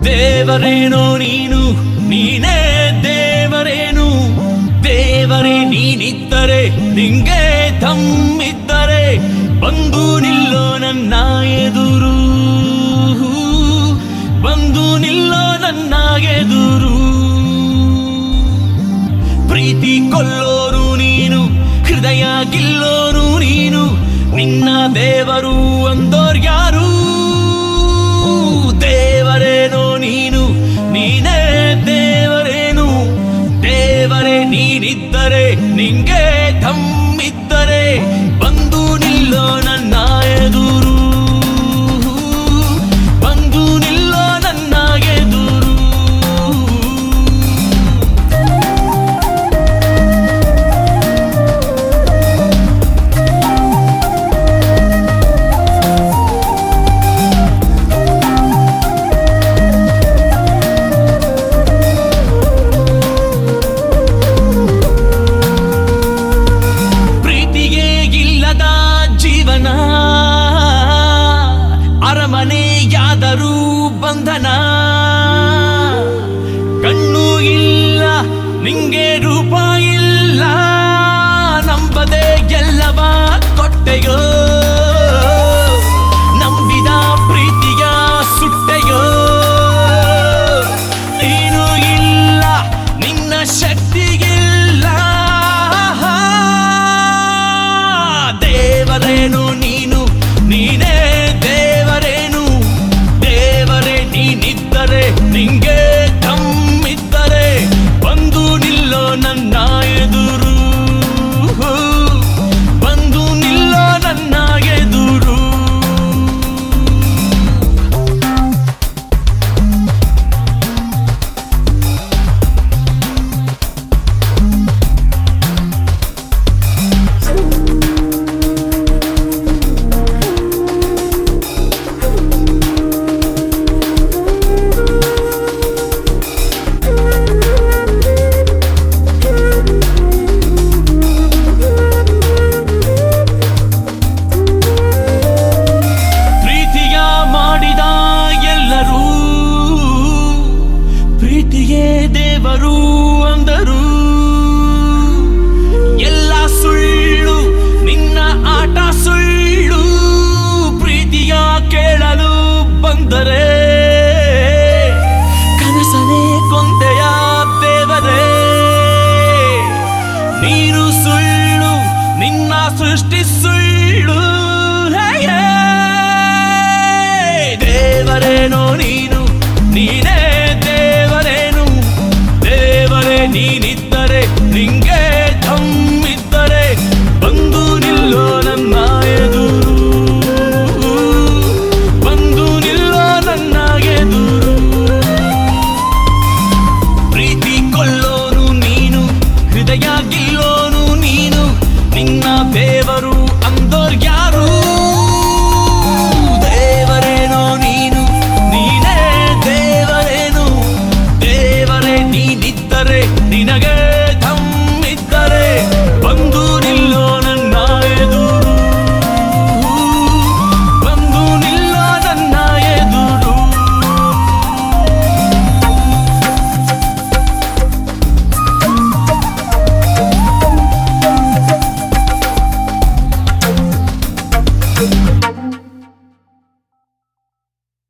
ದೇವರೇನೋ ನೀನು, ನೀನೇ ದೇವರೇನು. ದೇವರೇ ನೀನಿದ್ದರೆ, ನಿಂಗೆ ತಮ್ಮಿದ್ದರೆ, ಬಂದು ನಿಲ್ಲೋ ನನ್ನ ಎದುರು, ಬಂದು ನಿಲ್ಲೋ ನನ್ನ ಎದುರು. ಪ್ರೀತಿ ಕೊಲ್ಲೋರು ನೀನು, ಹೃದಯ ಗಿಲ್ಲೋರು ನೀನು, ನಿನ್ನ ದೇವರು ಅಂದೋರ್ಯಾರು. ದೇವರೇನೋ ನೀನು, ನೀನೇ ದೇವರೇನು. ದೇವರೇ ನೀನಿದ್ದರೆ, ನಿಂಗೆ ತಮ್ಮಿದ್ದರೆ, ಬಂದು ನಿಲ್ಲೋ ನನ್ನ ಎದುರು, ಬಂದು ನಿಲ್ಲೋ ನನ್ನ ಎದುರು. ಅರಮನೆಯಾದರೂ ಬಂಧನ, ಕಣ್ಣು ಇಲ್ಲ ನಿಂಗೆ ರೂಪ ಇಲ್ಲ, ನಂಬದೆ ಎಲ್ಲವ ಕೊಟ್ಟೆಯೋ, ನಂಬಿದ ಪ್ರೀತಿಯ ಸುಟ್ಟೆಯೋ. ನೀನು ಇಲ್ಲ, ನಿನ್ನ ಶಕ್ತಿಗಿಲ್ಲ. ದೇವರೇನು ನೀನು, ನೀನೇ ದೇವರೇನು. ದೇವರೇ ನೀನಿದ್ದರೆ, ನಿಂಗೆ ತಮ್ಮಿದ್ದರೆ, ಬಂದು ನಿಲ್ಲೋ ನನ್ನ ಎದುರು, ಬಂದು ನಿಲ್ಲೋ ನನ್ನ ಎದುರು. ಪ್ರೀತಿಯೇ ದೇವರು ಅಂದರು, ಎಲ್ಲ ಸುಳ್ಳು, ನಿನ್ನ ಆಟ ಸುಳ್ಳು. ಪ್ರೀತಿಯ ಕೇಳಲು ಬಂದರೆ, ಕನಸನೇ ಕೊಂದೆಯ ದೇವರೇ. ನೀನು ಸುಳ್ಳು, ನಿನ್ನ ಸೃಷ್ಟಿ ಸುಳ್ಳು. ದೇವರೇನೋ ನೀನು, ನೀನೇ ದೇವರೇನು. ದೇವರೇ ನೀನಿದ್ದರೆ, ನಿಂಗೆ ತಮ್ಮಿದ್ದರೆ, ಬಂದು ನಿಲ್ಲೋ ನನ್ನ ಎದುರು, ಬಂದು ನಿಲ್ಲೋ ನನ್ನ ಎದುರು. ಪ್ರೀತಿ ಕೊಲ್ಲೋನು ನೀನು, ಹೃದಯ ಗಿಲ್ಲೋನು ನೀನು, ನಿನ್ನ ದೇವರು ಅಂದೋರ್ಯಾರು. ದೇವರೇನೋ ನೀನು, ನೀನೇ ದೇವರೇನು. ದೇವರೇ ನೀನಿದ್ದರೆ, ನಿನಗೆ ತಮ್ಮಿದ್ದರೆ, ಬಂದು ನಿಲ್ಲೋ ನನ್ನ ಎದುರು, ಬಂದು ನಿಲ್ಲೋ ನನ್ನ ಎದುರು.